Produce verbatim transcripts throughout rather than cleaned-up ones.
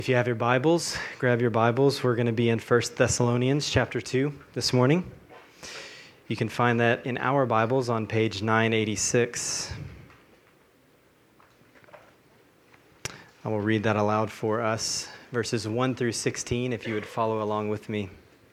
If you have your Bibles, grab your Bibles. We're going to be in First Thessalonians chapter two this morning. You can find that in our Bibles on page nine eighty-six. I will read that aloud for us, verses one through sixteen, if you would follow along with me.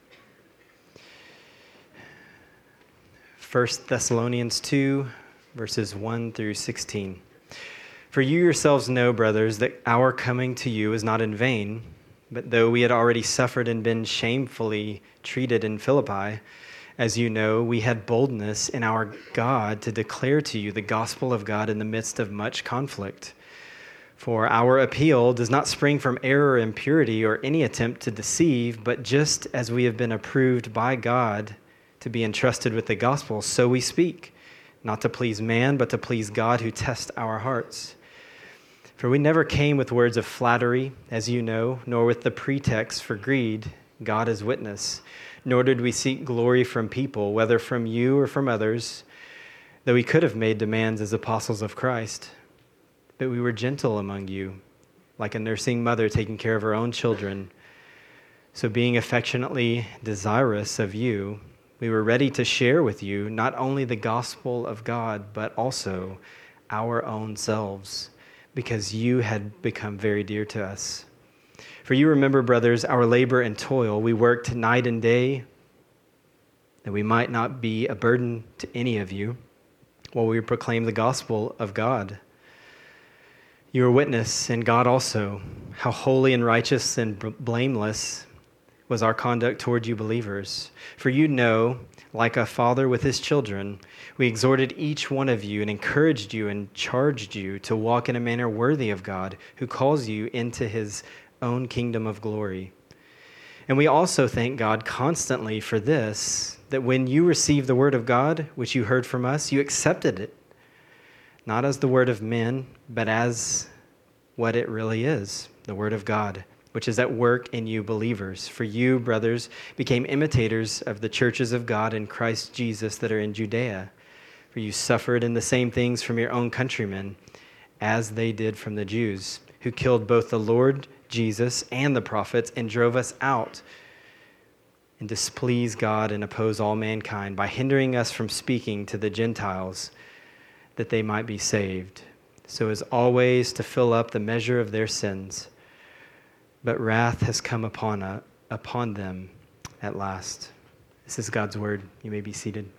First Thessalonians two, verses one through sixteen. For you yourselves know, brothers, that our coming to you is not in vain, but though we had already suffered and been shamefully treated in Philippi, as you know, we had boldness in our God to declare to you the gospel of God in the midst of much conflict. For our appeal does not spring from error, impurity, or any attempt to deceive, but just as we have been approved by God to be entrusted with the gospel, so we speak, not to please man, but to please God who tests our hearts. For we never came with words of flattery, as you know, nor with the pretext for greed, God is witness, nor did we seek glory from people, whether from you or from others, though we could have made demands as apostles of Christ. But we were gentle among you, like a nursing mother taking care of her own children. So being affectionately desirous of you, we were ready to share with you not only the gospel of God, but also our own selves, because you had become very dear to us. For you remember, brothers, our labor and toil. We worked night and day, that we might not be a burden to any of you, while we proclaim the gospel of God. You are witness, and God also, how holy and righteous and blameless was our conduct toward you believers. For you know, like a father with his children, we exhorted each one of you and encouraged you and charged you to walk in a manner worthy of God, who calls you into his own kingdom of glory. And we also thank God constantly for this, that when you received the word of God, which you heard from us, you accepted it, not as the word of men, but as what it really is, the word of God, which is at work in you believers. For you, brothers, became imitators of the churches of God in Christ Jesus that are in Judea. For you suffered in the same things from your own countrymen, as they did from the Jews, who killed both the Lord Jesus and the prophets and drove us out and displease God and oppose all mankind by hindering us from speaking to the Gentiles that they might be saved, so as always to fill up the measure of their sins. But wrath has come upon uh, upon them at last. This is God's word. You may be seated.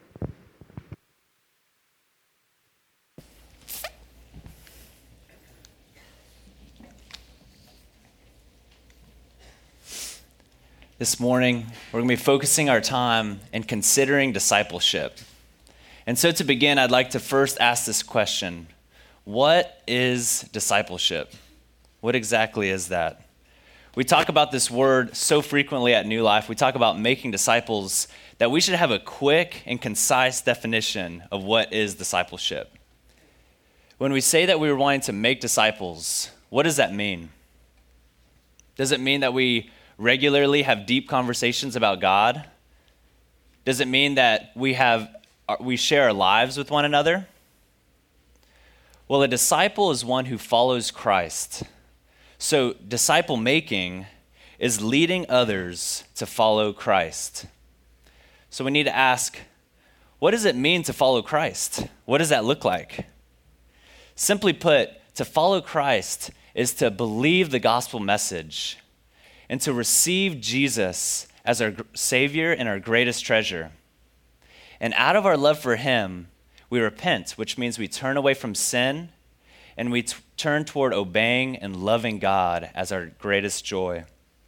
This morning, we're going to be focusing our time in considering discipleship. And so to begin, I'd like to first ask this question. What is discipleship? What exactly is that? We talk about this word so frequently at New Life. We talk about making disciples, that we should have a quick and concise definition of what is discipleship. When we say that we were wanting to make disciples, what does that mean? Does it mean that we regularly have deep conversations about God? Does it mean that we have we share our lives with one another? Well, a disciple is one who follows Christ. So disciple making is leading others to follow Christ. So we need to ask, what does it mean to follow Christ? What does that look like? Simply put, to follow Christ is to believe the gospel message and to receive Jesus as our Savior and our greatest treasure. And out of our love for him, we repent, which means we turn away from sin and we t- turn toward obeying and loving God as our greatest joy.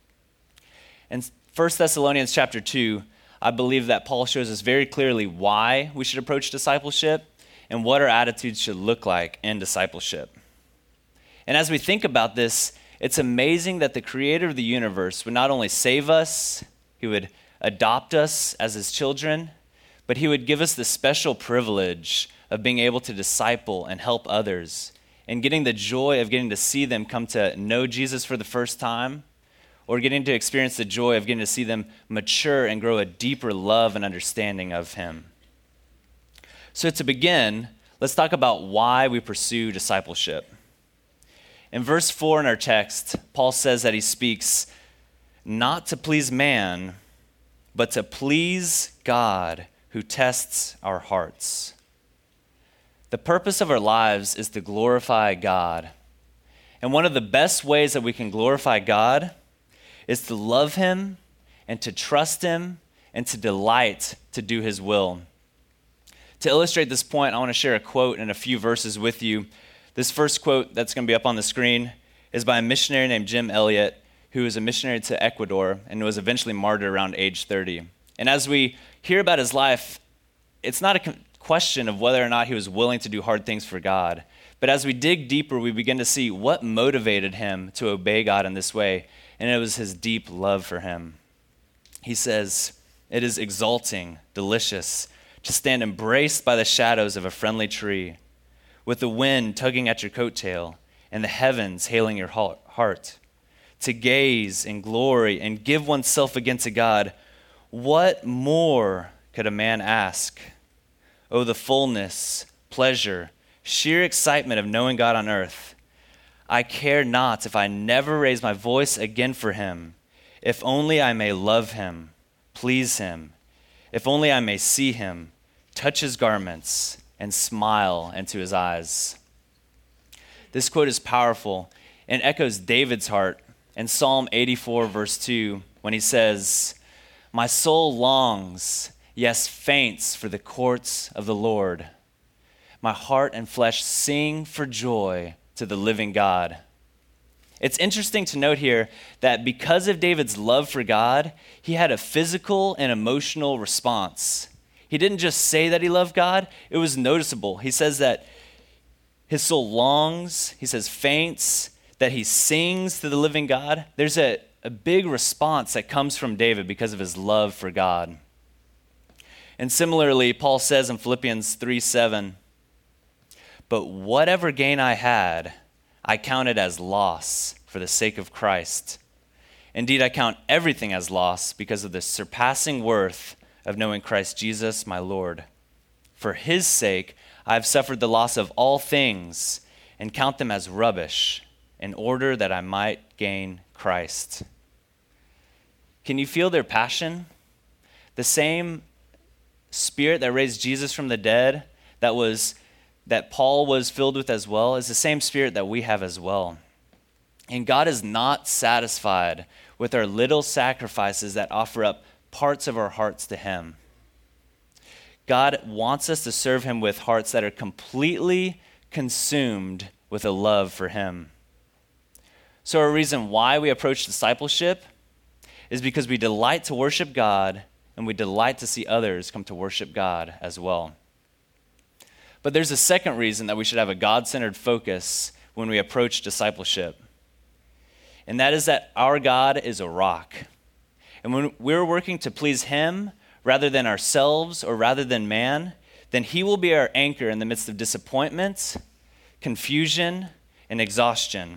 In First Thessalonians chapter two, I believe that Paul shows us very clearly why we should approach discipleship and what our attitudes should look like in discipleship. And as we think about this, it's amazing that the creator of the universe would not only save us, he would adopt us as his children, but he would give us the special privilege of being able to disciple and help others, and getting the joy of getting to see them come to know Jesus for the first time, or getting to experience the joy of getting to see them mature and grow a deeper love and understanding of him. So to begin, let's talk about why we pursue discipleship. In verse four in our text, Paul says that he speaks not to please man, but to please God who tests our hearts. The purpose of our lives is to glorify God. And one of the best ways that we can glorify God is to love him and to trust him and to delight to do his will. To illustrate this point, I want to share a quote and a few verses with you. This first quote that's going to be up on the screen is by a missionary named Jim Elliot, who was a missionary to Ecuador and was eventually martyred around age thirty. And as we hear about his life, it's not a question of whether or not he was willing to do hard things for God. But as we dig deeper, we begin to see what motivated him to obey God in this way, and it was his deep love for him. He says, "It is exalting, delicious, to stand embraced by the shadows of a friendly tree, with the wind tugging at your coattail and the heavens hailing your heart, to gaze in glory and give oneself again to God. What more could a man ask? Oh, the fullness, pleasure, sheer excitement of knowing God on earth. I care not if I never raise my voice again for him, if only I may love him, please him, if only I may see him, touch his garments, and smile into his eyes." This quote is powerful and echoes David's heart in Psalm eighty-four, verse two, when he says, "My soul longs, yes, faints for the courts of the Lord. My heart and flesh sing for joy to the living God." It's interesting to note here that because of David's love for God, he had a physical and emotional response. He didn't just say that he loved God, it was noticeable. He says that his soul longs, he says faints, that he sings to the living God. There's a, a big response that comes from David because of his love for God. And similarly, Paul says in Philippians three seven, "But whatever gain I had, I counted as loss for the sake of Christ. Indeed, I count everything as loss because of the surpassing worth of knowing Christ Jesus, my Lord. For his sake, I have suffered the loss of all things and count them as rubbish in order that I might gain Christ." Can you feel their passion? The same spirit that raised Jesus from the dead, that was that Paul was filled with as well, is the same spirit that we have as well. And God is not satisfied with our little sacrifices that offer up parts of our hearts to him. God wants us to serve him with hearts that are completely consumed with a love for him. So a reason why we approach discipleship is because we delight to worship God and we delight to see others come to worship God as well. But there's a second reason that we should have a God-centered focus when we approach discipleship. And that is that our God is a rock. And when we're working to please him rather than ourselves or rather than man, then he will be our anchor in the midst of disappointment, confusion, and exhaustion.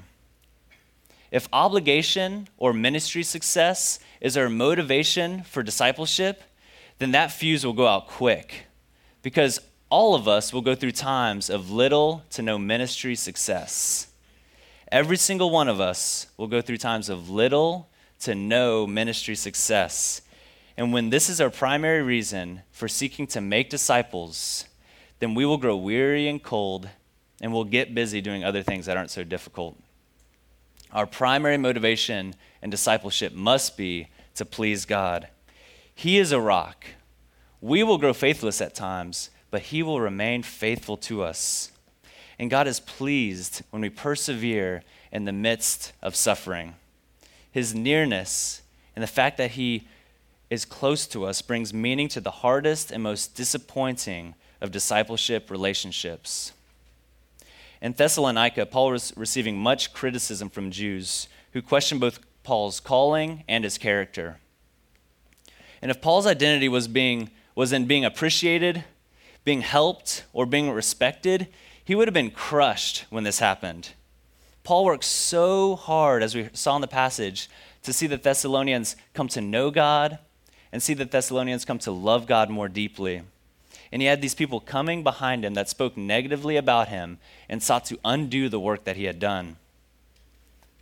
If obligation or ministry success is our motivation for discipleship, then that fuse will go out quick, because all of us will go through times of little to no ministry success. Every single one of us will go through times of little to no ministry success. And when this is our primary reason for seeking to make disciples, then we will grow weary and cold, and we'll get busy doing other things that aren't so difficult. Our primary motivation in discipleship must be to please God. He is a rock. We will grow faithless at times, but he will remain faithful to us. And God is pleased when we persevere in the midst of suffering. His nearness and the fact that he is close to us brings meaning to the hardest and most disappointing of discipleship relationships. In Thessalonica, Paul was receiving much criticism from Jews who questioned both Paul's calling and his character. And if Paul's identity was being was in being appreciated, being helped, or being respected, he would have been crushed when this happened. Paul worked so hard, as we saw in the passage, to see the Thessalonians come to know God and see the Thessalonians come to love God more deeply. And he had these people coming behind him that spoke negatively about him and sought to undo the work that he had done.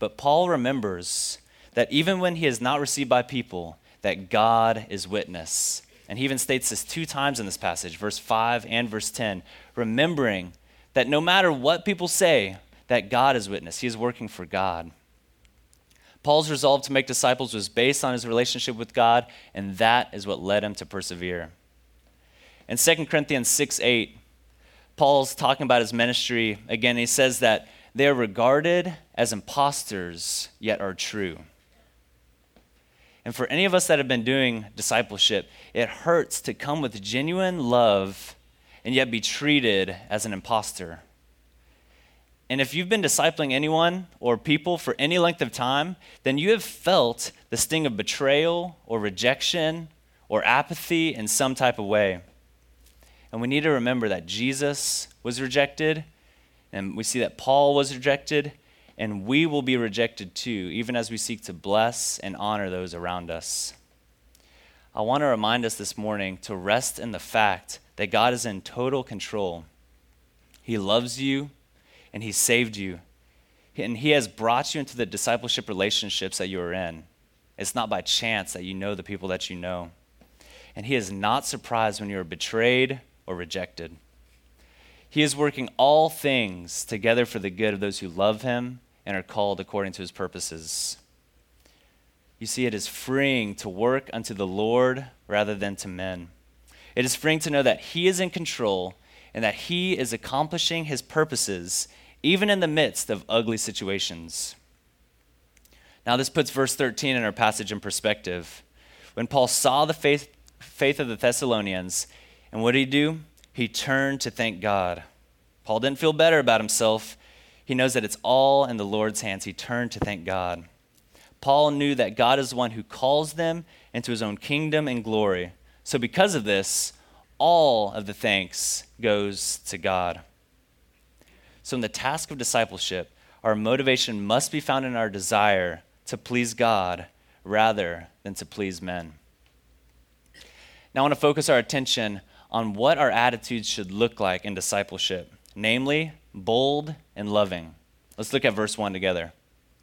But Paul remembers that even when he is not received by people, that God is witness. And he even states this two times in this passage, verse five and verse ten, remembering that no matter what people say, that God is witness. He is working for God. Paul's resolve to make disciples was based on his relationship with God, and that is what led him to persevere. In Second Corinthians six eight, Paul's talking about his ministry. Again, he says that they are regarded as impostors, yet are true. And for any of us that have been doing discipleship, it hurts to come with genuine love and yet be treated as an imposter. And if you've been discipling anyone or people for any length of time, then you have felt the sting of betrayal or rejection or apathy in some type of way. And we need to remember that Jesus was rejected, and we see that Paul was rejected, and we will be rejected too, even as we seek to bless and honor those around us. I want to remind us this morning to rest in the fact that God is in total control. He loves you, and he saved you, and he has brought you into the discipleship relationships that you are in. It's not by chance that you know the people that you know. And he is not surprised when you are betrayed or rejected. He is working all things together for the good of those who love him and are called according to his purposes. You see, it is freeing to work unto the Lord rather than to men. It is freeing to know that he is in control and that he is accomplishing his purposes even in the midst of ugly situations. Now, this puts verse thirteen in our passage in perspective. When Paul saw the faith, faith of the Thessalonians, and what did he do? He turned to thank God. Paul didn't feel better about himself. He knows that it's all in the Lord's hands. He turned to thank God. Paul knew that God is the one who calls them into his own kingdom and glory. So because of this, all of the thanks goes to God. So in the task of discipleship, our motivation must be found in our desire to please God rather than to please men. Now I want to focus our attention on what our attitudes should look like in discipleship, namely bold and loving. Let's look at verse one together.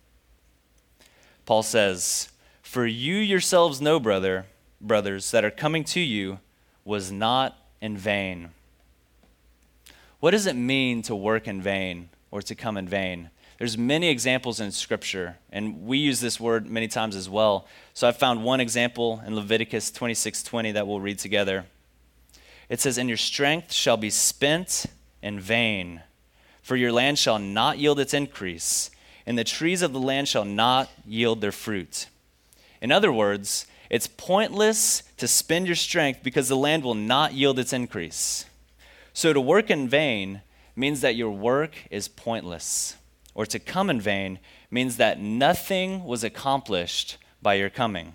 Paul says, "For you yourselves know, brother, brothers, that are coming to you was not in vain." What does it mean to work in vain or to come in vain? There's many examples in Scripture, and we use this word many times as well. So I found one example in Leviticus twenty-six twenty that we'll read together. It says, "And your strength shall be spent in vain, for your land shall not yield its increase, and the trees of the land shall not yield their fruit." In other words, it's pointless to spend your strength because the land will not yield its increase. So to work in vain means that your work is pointless, or to come in vain means that nothing was accomplished by your coming.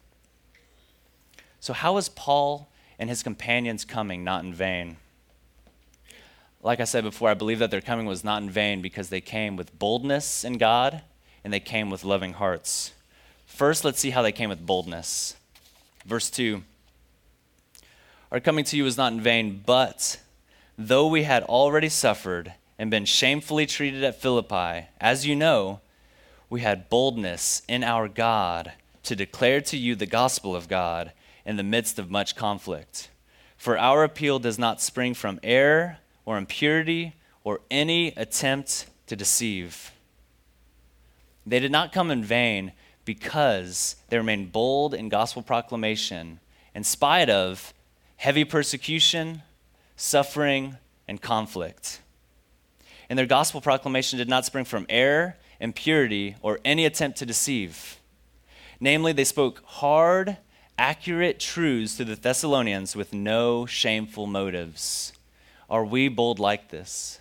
So how is Paul and his companions coming not in vain? Like I said before, I believe that their coming was not in vain because they came with boldness in God and they came with loving hearts. First, let's see how they came with boldness. Verse two, "Our coming to you was not in vain, but though we had already suffered and been shamefully treated at Philippi, as you know, we had boldness in our God to declare to you the gospel of God in the midst of much conflict. For our appeal does not spring from error or impurity or any attempt to deceive." They did not come in vain because they remained bold in gospel proclamation in spite of heavy persecution, suffering, and conflict. And their gospel proclamation did not spring from error, impurity, or any attempt to deceive. Namely, they spoke hard, accurate truths to the Thessalonians with no shameful motives. Are we bold like this?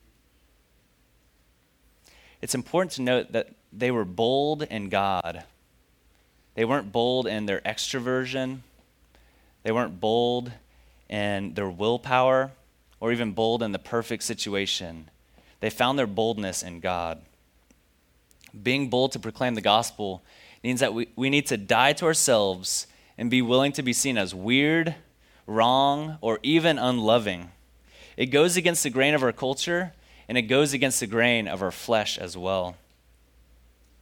It's important to note that they were bold in God. They weren't bold in their extroversion. They weren't bold in their willpower or even bold in the perfect situation. They found their boldness in God. Being bold to proclaim the gospel means that we, we need to die to ourselves and be willing to be seen as weird, wrong, or even unloving. It goes against the grain of our culture, and it goes against the grain of our flesh as well.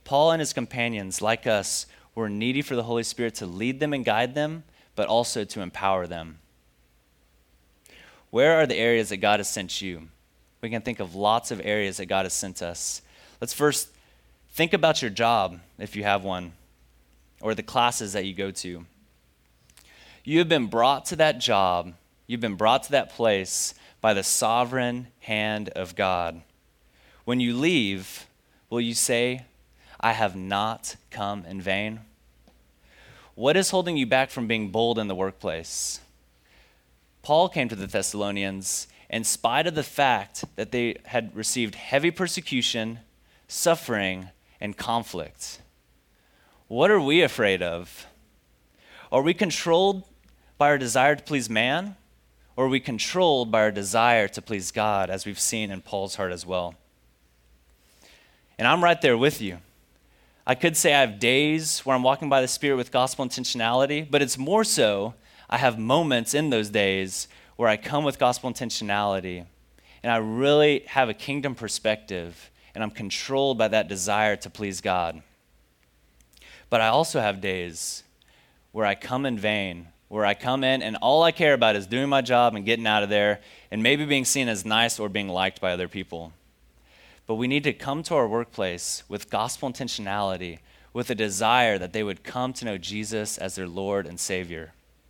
Paul and his companions, like us, were needy for the Holy Spirit to lead them and guide them, but also to empower them. Where are the areas that God has sent you? We can think of lots of areas that God has sent us. Let's first think about your job, if you have one, or the classes that you go to. You have been brought to that job, you've been brought to that place by the sovereign hand of God. When you leave, will you say, I have not come in vain? What is holding you back from being bold in the workplace? Paul came to the Thessalonians in spite of the fact that they had received heavy persecution, suffering, and conflict. What are we afraid of? Are we controlled by our desire to please man, or are we controlled by our desire to please God, as we've seen in Paul's heart as well? And I'm right there with you. I could say I have days where I'm walking by the Spirit with gospel intentionality, but it's more so I have moments in those days where I come with gospel intentionality, and I really have a kingdom perspective, and I'm controlled by that desire to please God. But I also have days where I come in vain, where I come in and all I care about is doing my job and getting out of there and maybe being seen as nice or being liked by other people. But we need to come to our workplace with gospel intentionality, with a desire that they would come to know Jesus as their Lord and Savior.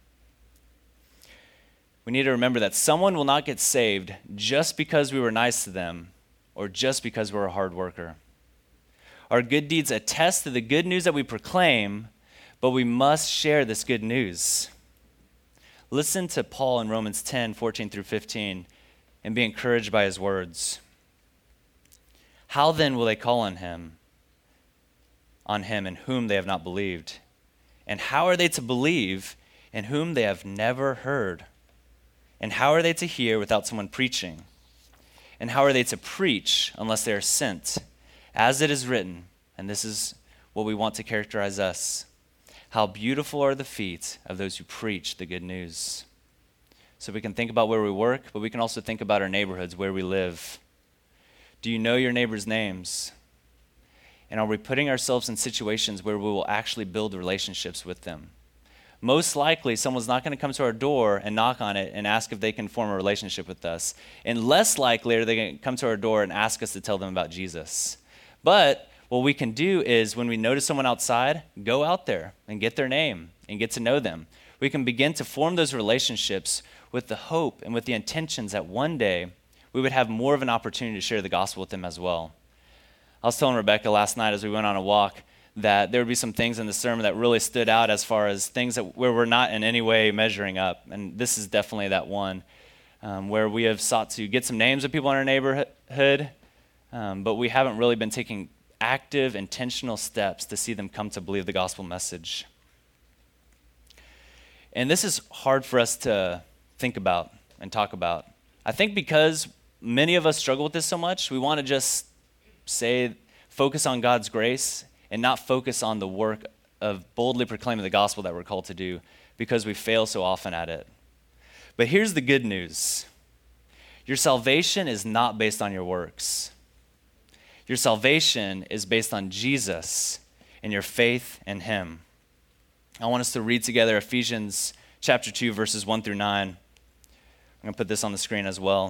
We need to remember that someone will not get saved just because we were nice to them or just because we're a hard worker. Our good deeds attest to the good news that we proclaim, but we must share this good news. Listen to Paul in Romans ten, fourteen through fifteen, and be encouraged by his words. How then will they call on him, on him in whom they have not believed? And how are they to believe in whom they have never heard? And how are they to hear without someone preaching? And how are they to preach unless they are sent? As it is written, and this is what we want to characterize us, how beautiful are the feet of those who preach the good news. So we can think about where we work, but we can also think about our neighborhoods, where we live. Do you know your neighbors' names? And are we putting ourselves in situations where we will actually build relationships with them? Most likely, someone's not going to come to our door and knock on it and ask if they can form a relationship with us. And less likely are they going to come to our door and ask us to tell them about Jesus. But what we can do is when we notice someone outside, go out there and get their name and get to know them. We can begin to form those relationships with the hope and with the intentions that one day we would have more of an opportunity to share the gospel with them as well. I was telling Rebecca last night as we went on a walk that there would be some things in the sermon that really stood out as far as things that where we're not in any way measuring up. And this is definitely that one um, where we have sought to get some names of people in our neighborhood, um, but we haven't really been taking active, intentional steps to see them come to believe the gospel message. And this is hard for us to think about and talk about. I think because many of us struggle with this so much, we want to just say, focus on God's grace and not focus on the work of boldly proclaiming the gospel that we're called to do because we fail so often at it. But here's the good news. Your salvation is not based on your works. Your salvation is based on Jesus and your faith in him. I want us to read together Ephesians chapter two, verses one through nine. I'm going to put this on the screen as well.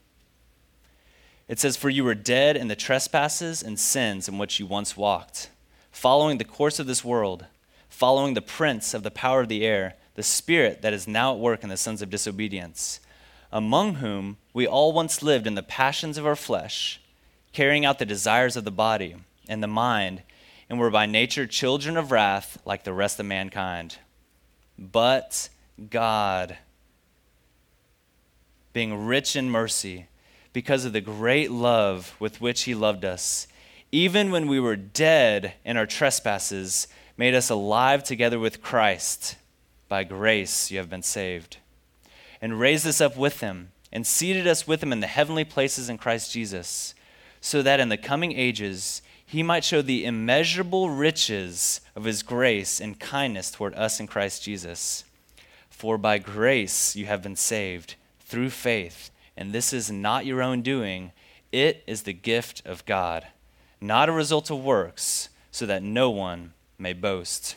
It says, "For you were dead in the trespasses and sins in which you once walked, following the course of this world, following the prince of the power of the air, the spirit that is now at work in the sons of disobedience, among whom we all once lived in the passions of our flesh, carrying out the desires of the body and the mind, and were by nature children of wrath like the rest of mankind. But God, being rich in mercy, because of the great love with which he loved us, even when we were dead in our trespasses, made us alive together with Christ. By grace you have been saved. And raised us up with him, and seated us with him in the heavenly places in Christ Jesus, so that in the coming ages he might show the immeasurable riches of his grace and kindness toward us in Christ Jesus. For by grace you have been saved, through faith, and this is not your own doing, it is the gift of God, not a result of works, so that no one may boast.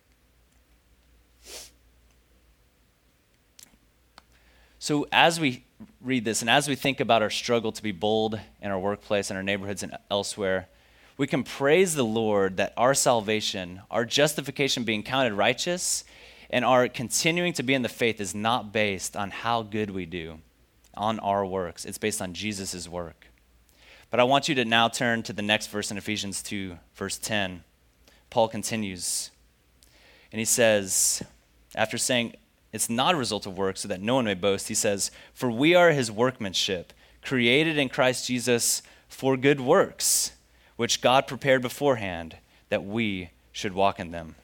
So as we read this and as we think about our struggle to be bold in our workplace, in our neighborhoods, and elsewhere, we can praise the Lord that our salvation, our justification being counted righteous, and our continuing to be in the faith is not based on how good we do, on our works. It's based on Jesus' work. But I want you to now turn to the next verse in Ephesians two, verse ten. Paul continues, and he says, after saying it's not a result of works so that no one may boast, he says, "For we are his workmanship, created in Christ Jesus for good works, which God prepared beforehand that we should walk in them."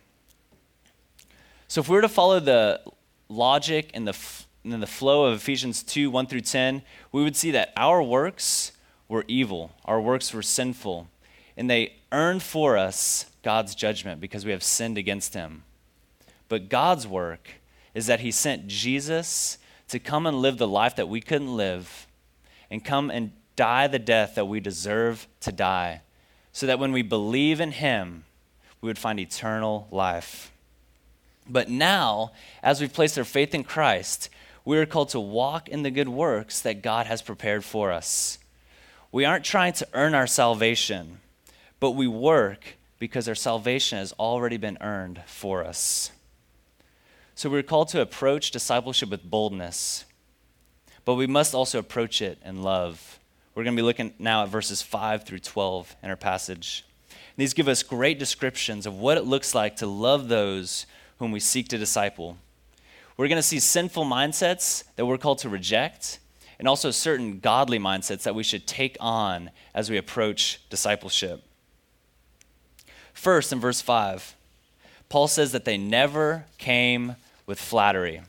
So if we were to follow the logic and the, f- and the flow of Ephesians two, one through ten, we would see that our works were evil, our works were sinful, and they earned for us God's judgment because we have sinned against him. But God's work is that he sent Jesus to come and live the life that we couldn't live and come and die the death that we deserve to die, so that when we believe in him, we would find eternal life. But now, as we've placed our faith in Christ, we are called to walk in the good works that God has prepared for us. We aren't trying to earn our salvation, but we work because our salvation has already been earned for us. So we're called to approach discipleship with boldness, but we must also approach it in love. We're going to be looking now at verses five through twelve in our passage. And these give us great descriptions of what it looks like to love those whom we seek to disciple. We're going to see sinful mindsets that we're called to reject, and also certain godly mindsets that we should take on as we approach discipleship. First, in verse five, Paul says that they never came with flattery.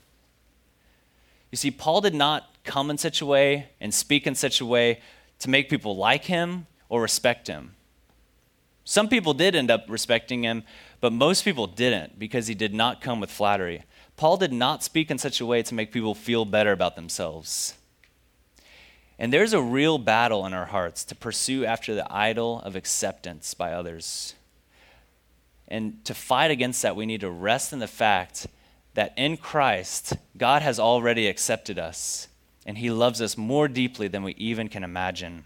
You see, Paul did not come in such a way and speak in such a way to make people like him or respect him. Some people did end up respecting him, but most people didn't because he did not come with flattery. Paul did not speak in such a way to make people feel better about themselves. And there's a real battle in our hearts to pursue after the idol of acceptance by others. And to fight against that, we need to rest in the fact that in Christ, God has already accepted us, and he loves us more deeply than we even can imagine.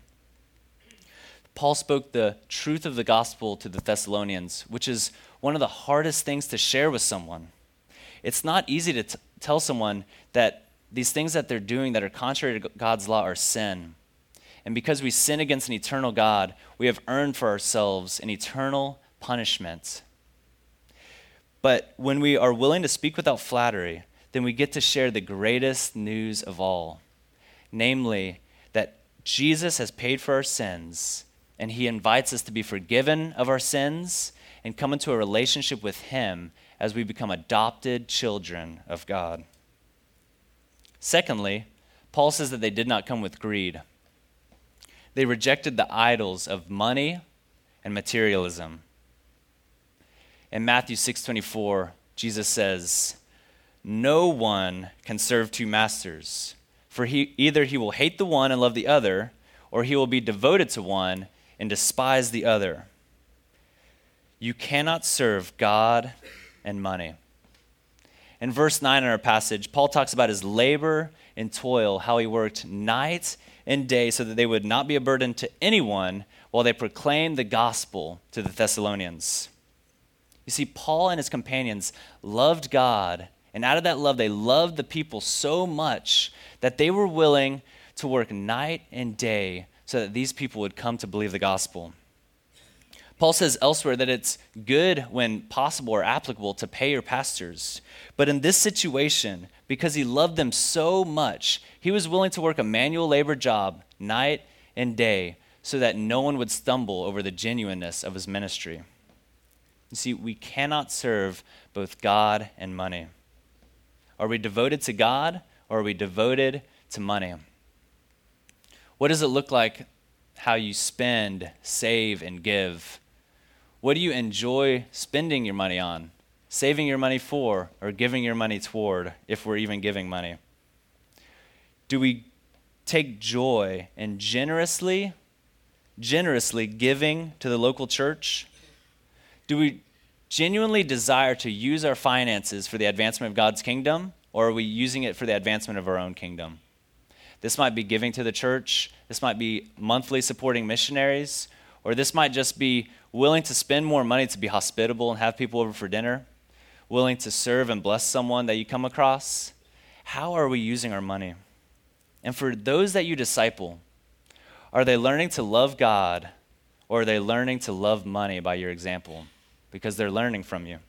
Paul spoke the truth of the gospel to the Thessalonians, which is one of the hardest things to share with someone. It's not easy to t- tell someone that these things that they're doing that are contrary to God's law are sin. And because we sin against an eternal God, we have earned for ourselves an eternal punishment. But when we are willing to speak without flattery, then we get to share the greatest news of all, namely that Jesus has paid for our sins, and he invites us to be forgiven of our sins and come into a relationship with him as we become adopted children of God. Secondly, Paul says that they did not come with greed. They rejected the idols of money and materialism. In Matthew six twenty-four, Jesus says, "No one can serve two masters, for he, either he will hate the one and love the other, or he will be devoted to one and despise the other. You cannot serve God and money." In verse nine in our passage, Paul talks about his labor and toil, how he worked night and day so that they would not be a burden to anyone while they proclaimed the gospel to the Thessalonians. You see, Paul and his companions loved God, and out of that love, they loved the people so much that they were willing to work night and day so that these people would come to believe the gospel. Paul says elsewhere that it's good when possible or applicable to pay your pastors. But in this situation, because he loved them so much, he was willing to work a manual labor job night and day so that no one would stumble over the genuineness of his ministry. You see, we cannot serve both God and money. Are we devoted to God or are we devoted to money? What does it look like how you spend, save, and give? What do you enjoy spending your money on, saving your money for, or giving your money toward, if we're even giving money? Do we take joy in generously, generously giving to the local church? Do we genuinely desire to use our finances for the advancement of God's kingdom, or are we using it for the advancement of our own kingdom? This might be giving to the church. This might be monthly supporting missionaries, or this might just be willing to spend more money to be hospitable and have people over for dinner, willing to serve and bless someone that you come across. How are we using our money? And for those that you disciple, are they learning to love God, or are they learning to love money by your example? Because they're learning from you.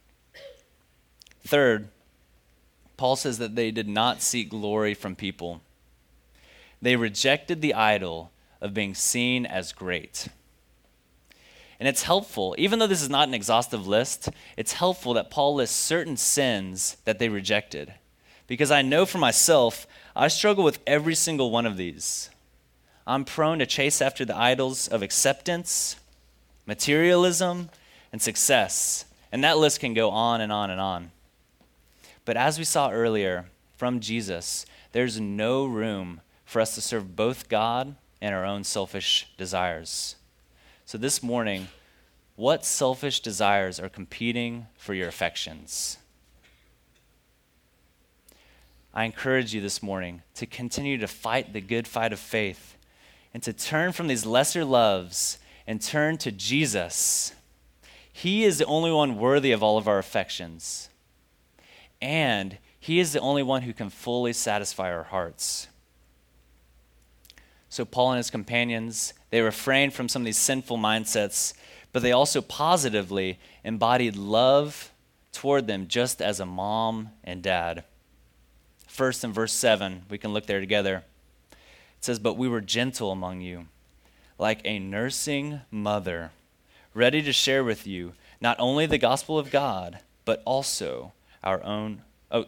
Third, Paul says that they did not seek glory from people. They rejected the idol of being seen as great. And it's helpful, even though this is not an exhaustive list, it's helpful that Paul lists certain sins that they rejected. Because I know for myself, I struggle with every single one of these. I'm prone to chase after the idols of acceptance, materialism, and success. And that list can go on and on and on. But as we saw earlier from Jesus, there's no room for us to serve both God and our own selfish desires. So this morning, what selfish desires are competing for your affections? I encourage you this morning to continue to fight the good fight of faith and to turn from these lesser loves and turn to Jesus. He is the only one worthy of all of our affections. And he is the only one who can fully satisfy our hearts. So Paul and his companions, they refrained from some of these sinful mindsets, but they also positively embodied love toward them just as a mom and dad. First in verse seven, we can look there together. It says, "But we were gentle among you, like a nursing mother, ready to share with you not only the gospel of God, but also our own, oh,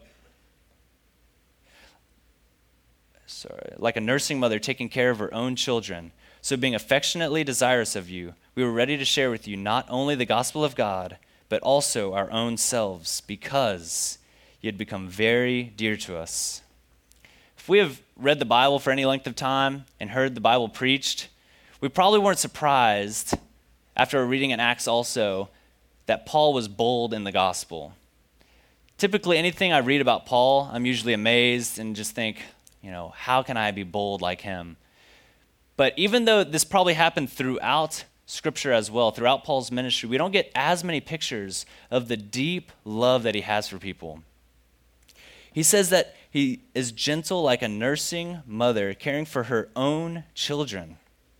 sorry, like a nursing mother taking care of her own children. So being affectionately desirous of you, we were ready to share with you not only the gospel of God, but also our own selves, because you had become very dear to us." If we have read the Bible for any length of time and heard the Bible preached, we probably weren't surprised after reading in Acts also that Paul was bold in the gospel. Typically, anything I read about Paul, I'm usually amazed and just think, you know, how can I be bold like him? But even though this probably happened throughout Scripture as well, throughout Paul's ministry, we don't get as many pictures of the deep love that he has for people. He says that he is gentle like a nursing mother, caring for her own children.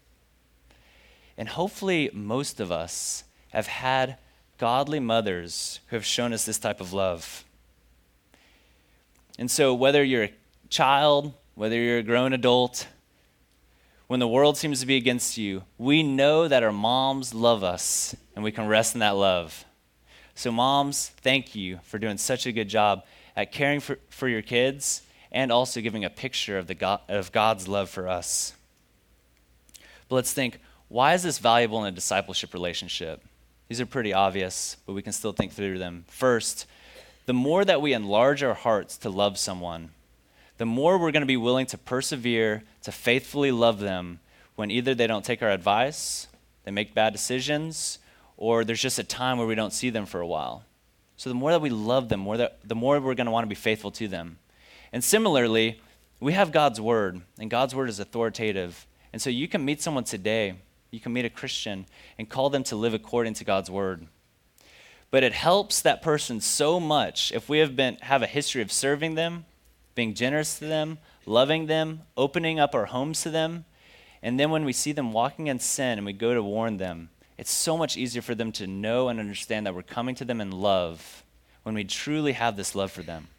And hopefully most of us have had godly mothers who have shown us this type of love. And so whether you're a child, whether you're a grown adult, when the world seems to be against you, we know that our moms love us and we can rest in that love. So moms, thank you for doing such a good job at caring for, for your kids and also giving a picture of the God, of God's love for us. But let's think, why is this valuable in a discipleship relationship? These are pretty obvious, but we can still think through them. First, the more that we enlarge our hearts to love someone, the more we're going to be willing to persevere, to faithfully love them when either they don't take our advice, they make bad decisions, or there's just a time where we don't see them for a while. So the more that we love them, more that, the more we're going to want to be faithful to them. And similarly, we have God's word, and God's word is authoritative. And so you can meet someone today, you can meet a Christian, and call them to live according to God's word. But it helps that person so much if we have been have a history of serving them, being generous to them, loving them, opening up our homes to them, and then when we see them walking in sin and we go to warn them, it's so much easier for them to know and understand that we're coming to them in love when we truly have this love for them.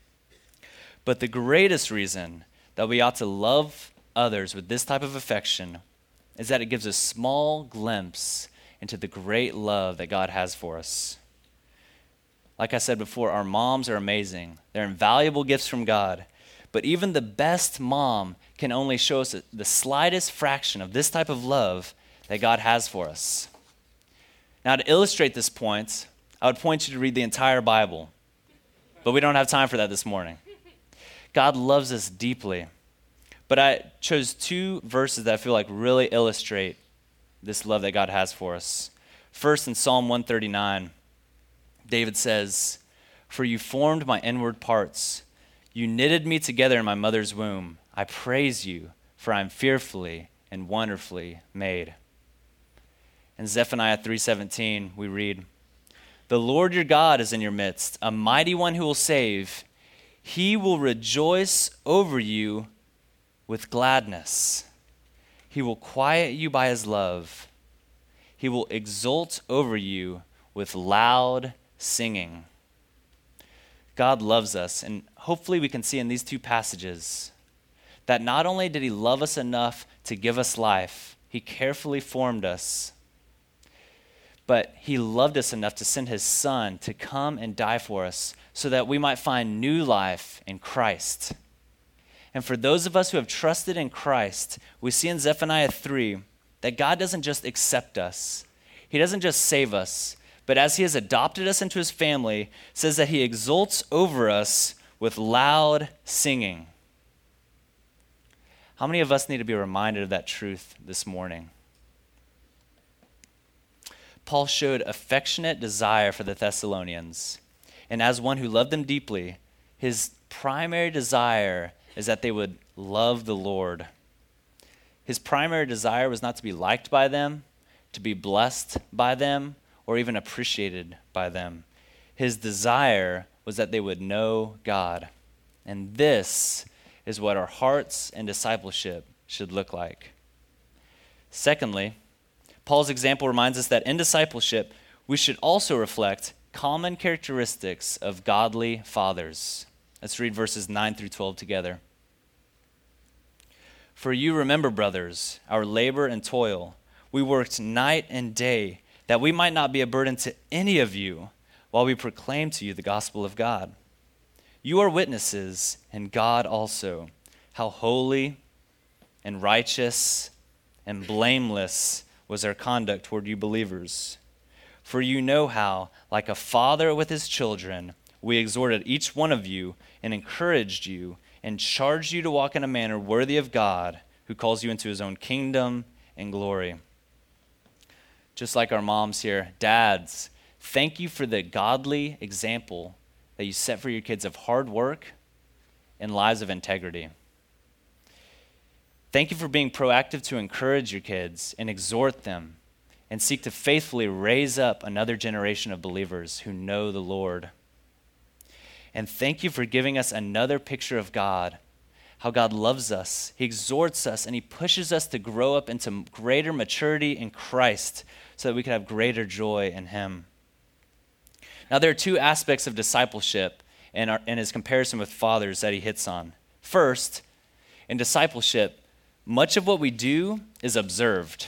But the greatest reason that we ought to love others with this type of affection is that it gives a small glimpse into the great love that God has for us. Like I said before, our moms are amazing. They're invaluable gifts from God. But even the best mom can only show us the slightest fraction of this type of love that God has for us. Now, to illustrate this point, I would point you to read the entire Bible. But we don't have time for that this morning. God loves us deeply. But I chose two verses that I feel like really illustrate this love that God has for us. First, in Psalm one thirty-nine, David says, "For you formed my inward parts. You knitted me together in my mother's womb. I praise you, for I am fearfully and wonderfully made." In Zephaniah three seventeen, we read, "The Lord your God is in your midst, a mighty one who will save. He will rejoice over you with gladness. He will quiet you by his love. He will exult over you with loud singing." God loves us, and hopefully we can see in these two passages that not only did he love us enough to give us life, he carefully formed us, but he loved us enough to send his son to come and die for us so that we might find new life in Christ. And for those of us who have trusted in Christ, we see in Zephaniah three that God doesn't just accept us. He doesn't just save us, but as he has adopted us into his family, says that he exults over us with loud singing. How many of us need to be reminded of that truth this morning? Paul showed affectionate desire for the Thessalonians, and as one who loved them deeply, his primary desire is that they would love the Lord. His primary desire was not to be liked by them, to be blessed by them, or even appreciated by them. His desire was that they would know God. And this is what our hearts and discipleship should look like. Secondly, Paul's example reminds us that in discipleship, we should also reflect common characteristics of godly fathers. Let's read verses nine through twelve together. "For you remember, brothers, our labor and toil. We worked night and day, that we might not be a burden to any of you while we proclaim to you the gospel of God. You are witnesses, and God also, how holy and righteous and blameless was our conduct toward you believers. For you know how, like a father with his children, we exhorted each one of you and encouraged you and charged you to walk in a manner worthy of God, who calls you into his own kingdom and glory." Just like our moms here, dads, thank you for the godly example that you set for your kids of hard work and lives of integrity. Thank you for being proactive to encourage your kids and exhort them and seek to faithfully raise up another generation of believers who know the Lord. And thank you for giving us another picture of God, how God loves us. He exhorts us and he pushes us to grow up into greater maturity in Christ so that we can have greater joy in him. Now, there are two aspects of discipleship in, our, in his comparison with fathers that he hits on. First, in discipleship, much of what we do is observed.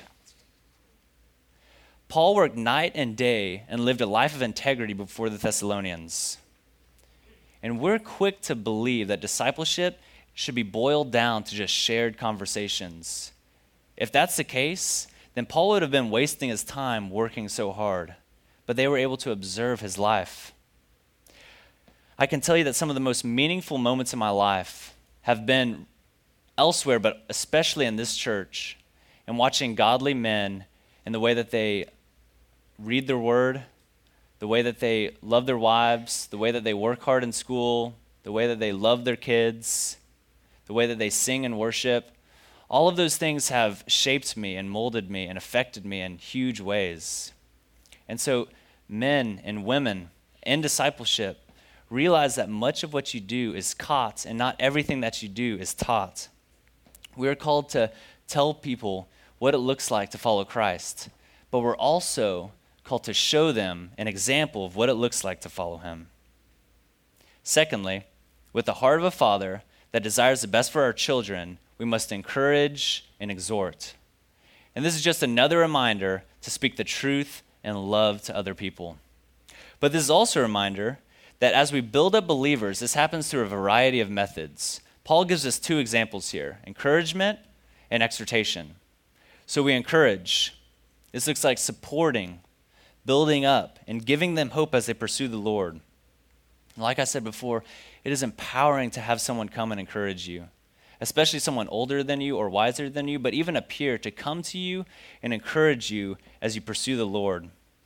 Paul worked night and day and lived a life of integrity before the Thessalonians. And we're quick to believe that discipleship should be boiled down to just shared conversations. If that's the case, then Paul would have been wasting his time working so hard, but they were able to observe his life. I can tell you that some of the most meaningful moments in my life have been elsewhere, but especially in this church, and watching godly men and the way that they read their word, the way that they love their wives, the way that they work hard in school, the way that they love their kids, the way that they sing and worship. All of those things have shaped me and molded me and affected me in huge ways. And so men and women in discipleship realize that much of what you do is caught and not everything that you do is taught. We are called to tell people what it looks like to follow Christ, but we're also called to show them an example of what it looks like to follow him. Secondly, with the heart of a father that desires the best for our children, we must encourage and exhort. And this is just another reminder to speak the truth and love to other people. But this is also a reminder that as we build up believers, this happens through a variety of methods. Paul gives us two examples here, encouragement and exhortation. So we encourage. This looks like supporting, building up, and giving them hope as they pursue the Lord. Like I said before, it is empowering to have someone come and encourage you, especially someone older than you or wiser than you, but even a peer to come to you and encourage you as you pursue the Lord.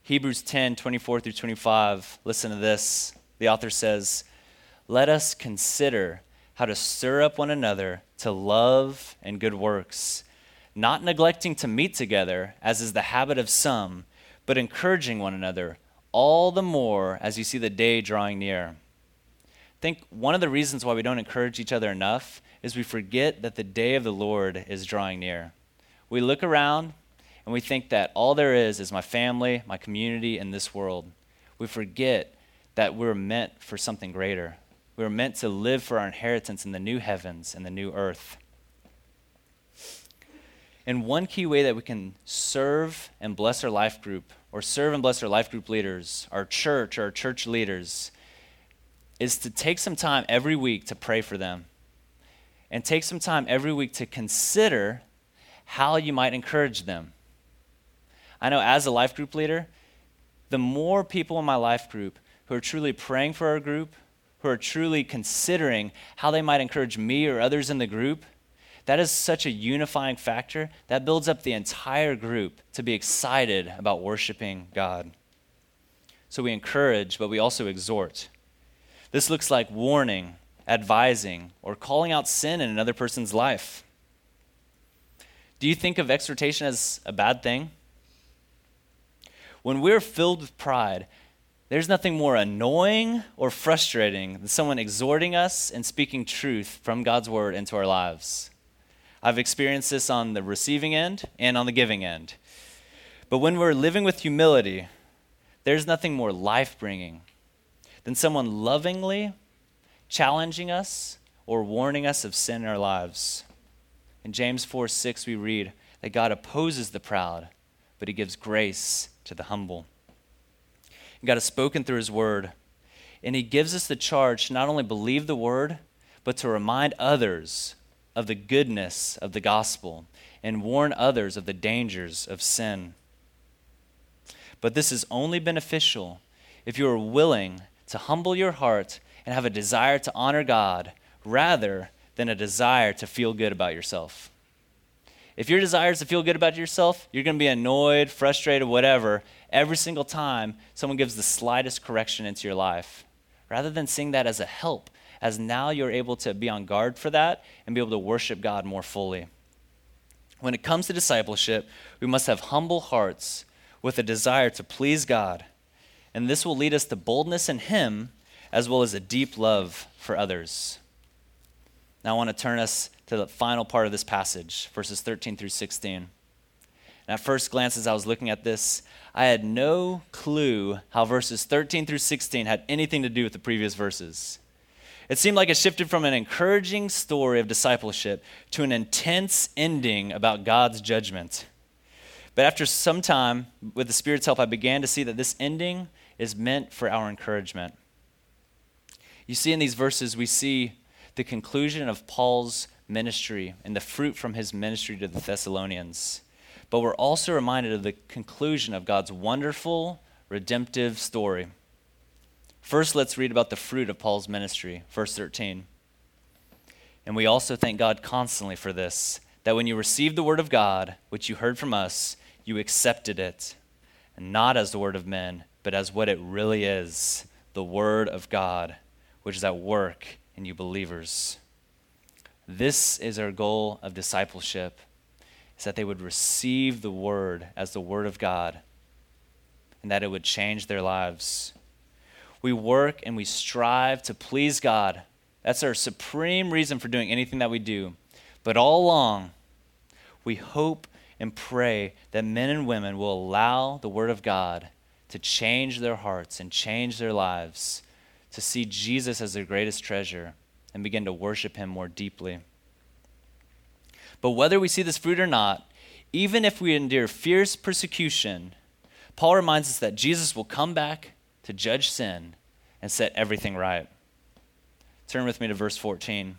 Hebrews ten, twenty-four through twenty-five, listen to this. The author says, "Let us consider how to stir up one another to love and good works, not neglecting to meet together, as is the habit of some, but encouraging one another, all the more as you see the day drawing near." I think one of the reasons why we don't encourage each other enough is we forget that the day of the Lord is drawing near. We look around and we think that all there is is my family, my community, and this world. We forget that we're meant for something greater. We're meant to live for our inheritance in the new heavens and the new earth. And one key way that we can serve and bless our life group, or serve and bless our life group leaders, our church, or our church leaders, is to take some time every week to pray for them. And take some time every week to consider how you might encourage them. I know as a life group leader, the more people in my life group who are truly praying for our group, who are truly considering how they might encourage me or others in the group, that is such a unifying factor that builds up the entire group to be excited about worshiping God. So we encourage, but we also exhort. This looks like warning, advising, or calling out sin in another person's life. Do you think of exhortation as a bad thing? When we're filled with pride, there's nothing more annoying or frustrating than someone exhorting us and speaking truth from God's word into our lives. I've experienced this on the receiving end and on the giving end. But when we're living with humility, there's nothing more life-bringing than someone lovingly challenging us or warning us of sin in our lives. In James four six, we read that God opposes the proud, but he gives grace to the humble. God has spoken through his word, and he gives us the charge to not only believe the word, but to remind others of the goodness of the gospel and warn others of the dangers of sin. But this is only beneficial if you are willing to humble your heart and have a desire to honor God rather than a desire to feel good about yourself. If your desire is to feel good about yourself, you're going to be annoyed, frustrated, whatever, every single time someone gives the slightest correction into your life, rather than seeing that as a help, as now you're able to be on guard for that and be able to worship God more fully. When it comes to discipleship, we must have humble hearts with a desire to please God, and this will lead us to boldness in him as well as a deep love for others. Now I want to turn us to the final part of this passage, verses thirteen through sixteen. And at first glance, as I was looking at this, I had no clue how verses thirteen through sixteen had anything to do with the previous verses. It seemed like it shifted from an encouraging story of discipleship to an intense ending about God's judgment. But after some time, with the Spirit's help, I began to see that this ending is meant for our encouragement. You see, in these verses, we see the conclusion of Paul's ministry and the fruit from his ministry to the Thessalonians. But we're also reminded of the conclusion of God's wonderful, redemptive story. First, let's read about the fruit of Paul's ministry, verse thirteen. And we also thank God constantly for this, that when you received the word of God, which you heard from us, you accepted it, and not as the word of men, but as what it really is, the word of God, which is at work in you believers. This is our goal of discipleship, is that they would receive the word as the word of God, and that it would change their lives. We work and we strive to please God. That's our supreme reason for doing anything that we do. But all along, we hope and pray that men and women will allow the word of God to change their hearts and change their lives, to see Jesus as their greatest treasure and begin to worship him more deeply. But whether we see this fruit or not, even if we endure fierce persecution, Paul reminds us that Jesus will come back to judge sin and set everything right. Turn with me to verse fourteen.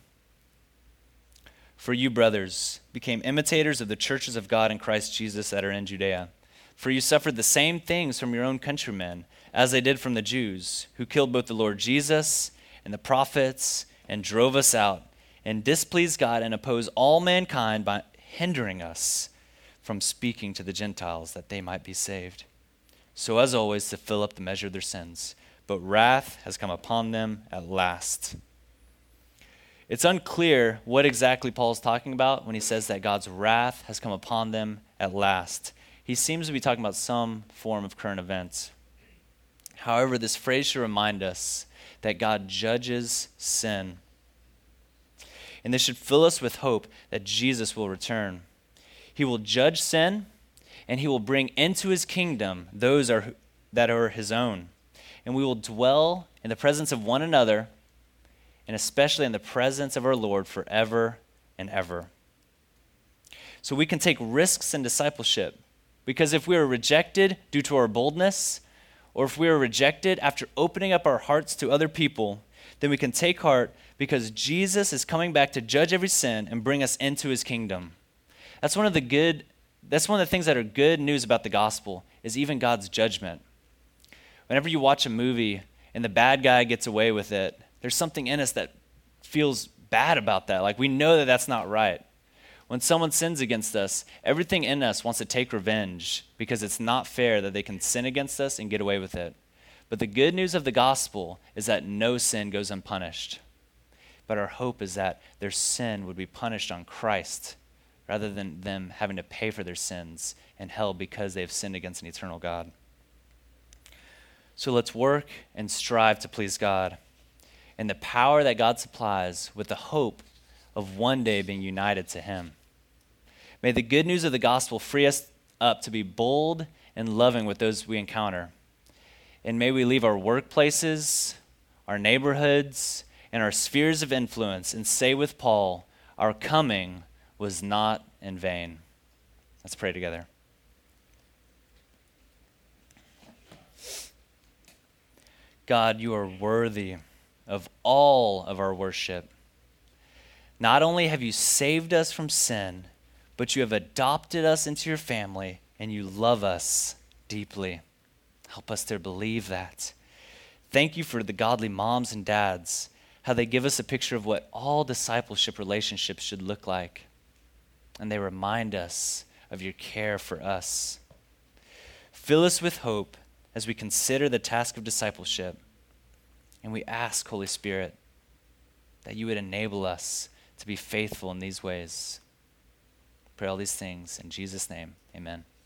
For you, brothers, became imitators of the churches of God in Christ Jesus that are in Judea. For you suffered the same things from your own countrymen as they did from the Jews, who killed both the Lord Jesus and the prophets and drove us out and displeased God and opposed all mankind by hindering us from speaking to the Gentiles that they might be saved. so as always to fill up the measure of their sins. But wrath has come upon them at last. It's unclear what exactly Paul is talking about when he says that God's wrath has come upon them at last. He seems to be talking about some form of current events. However, this phrase should remind us that God judges sin. And this should fill us with hope that Jesus will return. He will judge sin, and he will bring into his kingdom those are, that are his own. And we will dwell in the presence of one another, and especially in the presence of our Lord forever and ever. So we can take risks in discipleship, because if we are rejected due to our boldness, or if we are rejected after opening up our hearts to other people, then we can take heart because Jesus is coming back to judge every sin and bring us into his kingdom. That's one of the good, that's one of the things that are good news about the gospel, is even God's judgment. Whenever you watch a movie and the bad guy gets away with it, there's something in us that feels bad about that. Like we know that that's not right. When someone sins against us, everything in us wants to take revenge because it's not fair that they can sin against us and get away with it. But the good news of the gospel is that no sin goes unpunished. But our hope is that their sin would be punished on Christ rather than them having to pay for their sins in hell because they have sinned against an eternal God. So let's work and strive to please God and the power that God supplies with the hope of one day being united to him. May the good news of the gospel free us up to be bold and loving with those we encounter. And may we leave our workplaces, our neighborhoods, and our spheres of influence and say with Paul, our coming was not in vain. Let's pray together. God, you are worthy of all of our worship. Not only have you saved us from sin, but you have adopted us into your family and you love us deeply. Help us to believe that. Thank you for the godly moms and dads, how they give us a picture of what all discipleship relationships should look like. And they remind us of your care for us. Fill us with hope as we consider the task of discipleship. And we ask, Holy Spirit, that you would enable us to be faithful in these ways. Pray all these things in Jesus' name, amen.